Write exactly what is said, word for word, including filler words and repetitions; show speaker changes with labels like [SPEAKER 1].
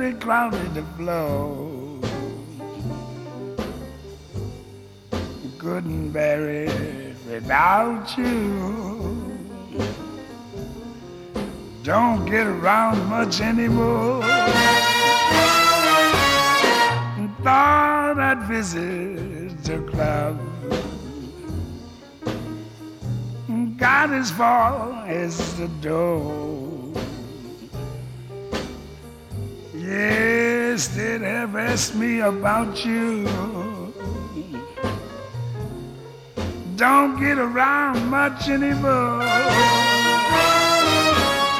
[SPEAKER 1] be crowded to flow. Couldn't bear it without you. Don't get around much anymore. Thought I'd visit the club. Got as far as the door. Yes, they'd have asked me about you. Don't get around much anymore.